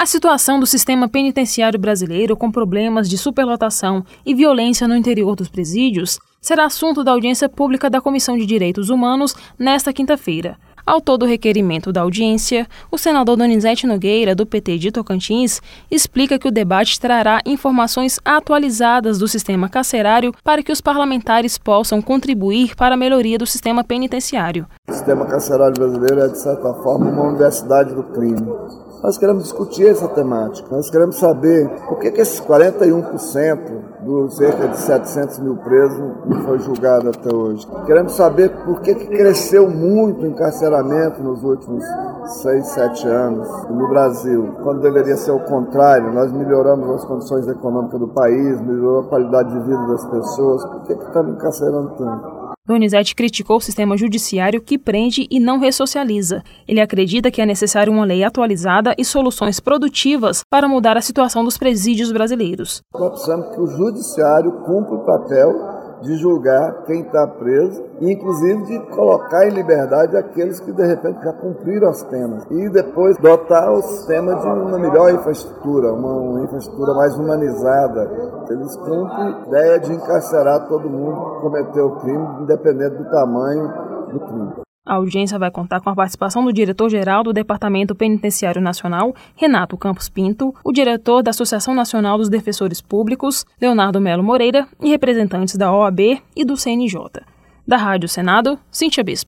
A situação do sistema penitenciário brasileiro com problemas de superlotação e violência no interior dos presídios será assunto da audiência pública da Comissão de Direitos Humanos nesta quinta-feira. Autor do requerimento da audiência, o senador Donizete Nogueira, do PT de Tocantins, explica que o debate trará informações atualizadas do sistema carcerário para que os parlamentares possam contribuir para a melhoria do sistema penitenciário. O sistema carcerário brasileiro é, de certa forma, uma universidade do crime. Nós queremos discutir essa temática, nós queremos saber por que esses 41% dos cerca de 700 mil presos não foi julgado até hoje. Queremos saber por que cresceu muito o encarceramento nos últimos 6, 7 anos no Brasil, quando deveria ser o contrário. Nós melhoramos as condições econômicas do país, melhorou a qualidade de vida das pessoas. Por que estamos encarcerando tanto? Donizete criticou o sistema judiciário que prende e não ressocializa. Ele acredita que é necessário uma lei atualizada e soluções produtivas para mudar a situação dos presídios brasileiros. Nós precisamos que o judiciário cumpra o papel de julgar quem está preso e, inclusive, de colocar em liberdade aqueles que, de repente, já cumpriram as penas. E depois dotar o sistema de uma melhor infraestrutura, uma infraestrutura mais humanizada. Eles cumprem a ideia de encarcerar todo mundo que cometeu o crime, independente do tamanho do crime. A audiência vai contar com a participação do diretor-geral do Departamento Penitenciário Nacional, Renato Campos Pinto, o diretor da Associação Nacional dos Defensores Públicos, Leonardo Melo Moreira, e representantes da OAB e do CNJ. Da Rádio Senado, Cíntia Bispo.